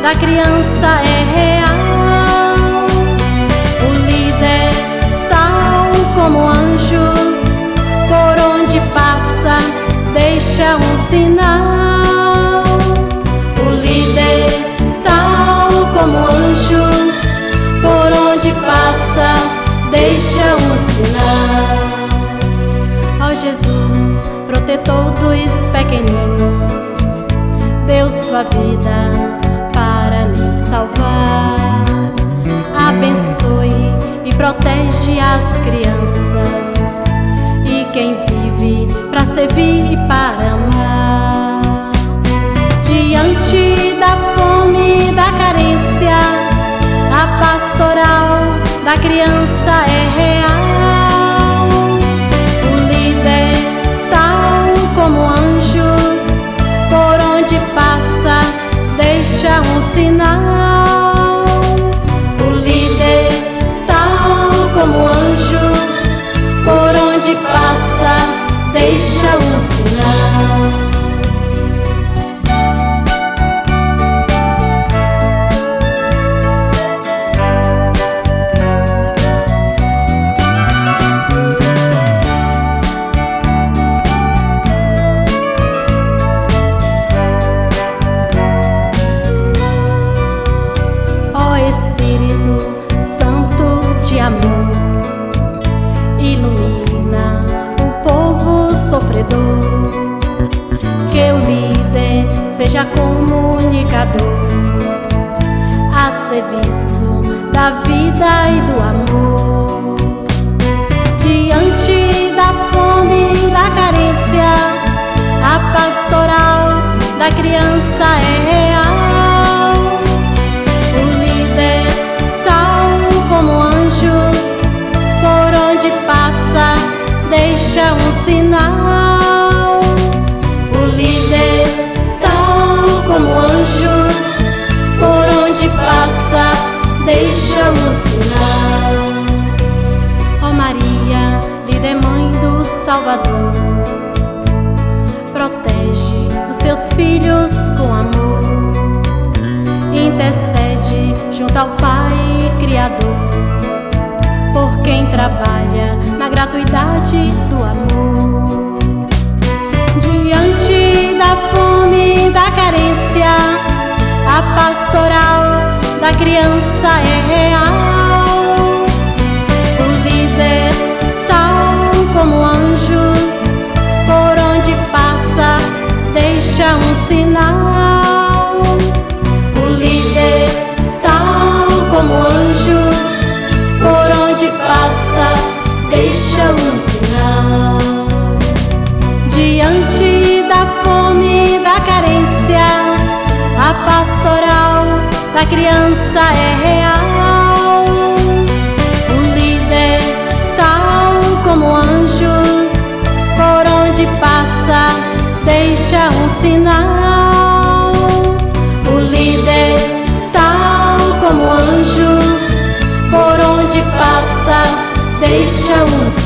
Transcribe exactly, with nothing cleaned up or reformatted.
da criança é real. O líder, tal como anjos, por onde passa, deixa um sinal. O líder, tal como anjos, por onde passa, deixa um sinal. Ó Jesus, protetor dos pequeninos, deu sua vida para nos salvar. Abençoe e protege as crianças e quem vive para servir e para amar. Diante da fome e da carência, a pastoral da criança é real. O líder, tal como anjos, por onde passa, deixa um sinal. O líder, tal como anjos, por onde passa, deixa um sinal. Ilumina o povo sofredor, que o líder seja comunicador, a serviço da vida e do amor. Diante da fome e da carência, a pastoral da criança é real. O líder, tal como anjos, por onde passa, deixa um sinal. O líder, tal como anjos, por onde passa, deixa um sinal. Ó Maria, líder mãe do Salvador, protege os seus filhos com amor, intercede junto ao Pai Criador, por quem trabalha na gratuidade do amor. Diante da fome e da carência, a pastoral da criança é real. O líder, tal como anjos, por onde passa, deixa um sinal. O líder, tal como anjos, por onde passa, deixa um sinal. Diante da fome e da carência, a pastoral da criança é real. O líder, tal como anjos, por onde passa, deixa um sinal. O líder, tal como anjos, por onde passa, deixa um sinal.